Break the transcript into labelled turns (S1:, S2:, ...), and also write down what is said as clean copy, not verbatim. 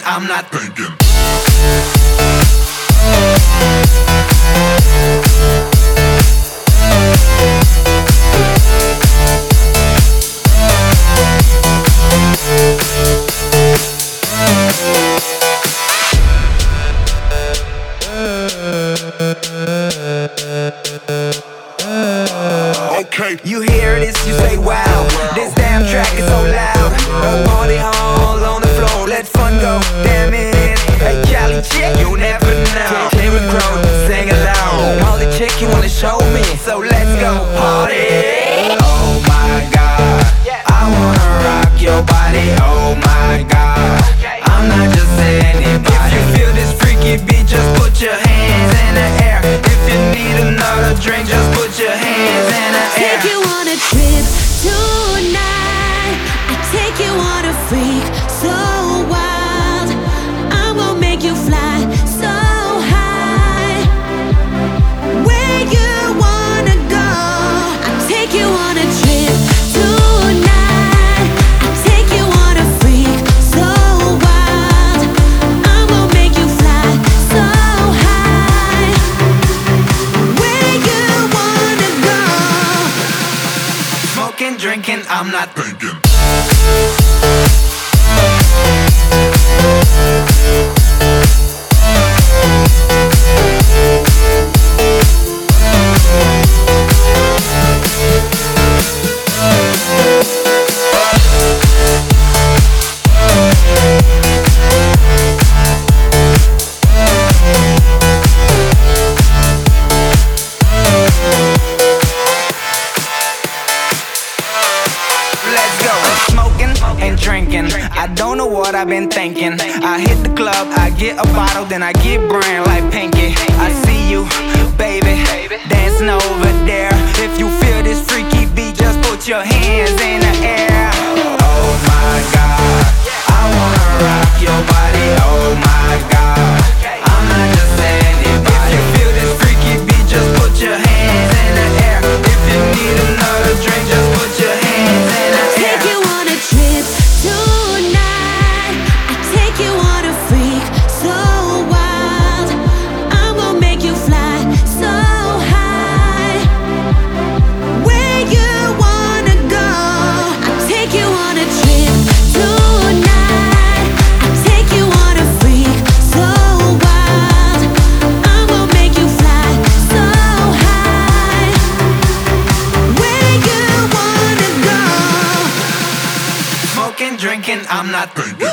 S1: I'm not thinking.
S2: Okay. You hear this, you say wow, this damn track is so loud. A party all on the floor, let fun go, damn it. Hey Cali chick, you never know. Clear a crowd, sing along. All the chick you wanna show me, so let's go party. Oh my God, I wanna rock your body. Oh my God, I'm not just anybody. If you feel this freaky beat, just put your hands in the air. If you need another drink, just put your hands in the air.
S3: Take you on a trip tonight. I take you on a freak so wild. I'm gonna make you fly so high. Where you wanna go? I take you on a trip tonight. I take you on a freak so wild. I'm gonna make you fly so high. Where you wanna go?
S2: Smoking, drinking, I'm not thinking. And drinking, I don't know what I've been thinking. I hit the club, I get a bottle, then I get brand like Pinky. I see you, baby, dancing over there. If you feel this freaky beat, just put your hands in the air. Oh my God, I wanna rock your body. Oh my God, I'm not just anybody. If you feel this freaky beat, just put your hands in the air. If you need another drink, just put your hands in the air.
S3: Take you on a trip tonight. I take you on a freak so wild. I'm gonna make you fly so high. Where you wanna go? I take you on a trip tonight. I take you on a freak so wild. I'm gonna make you fly so high. Where you wanna go?
S2: Smoking, drinking, I'm not thinking.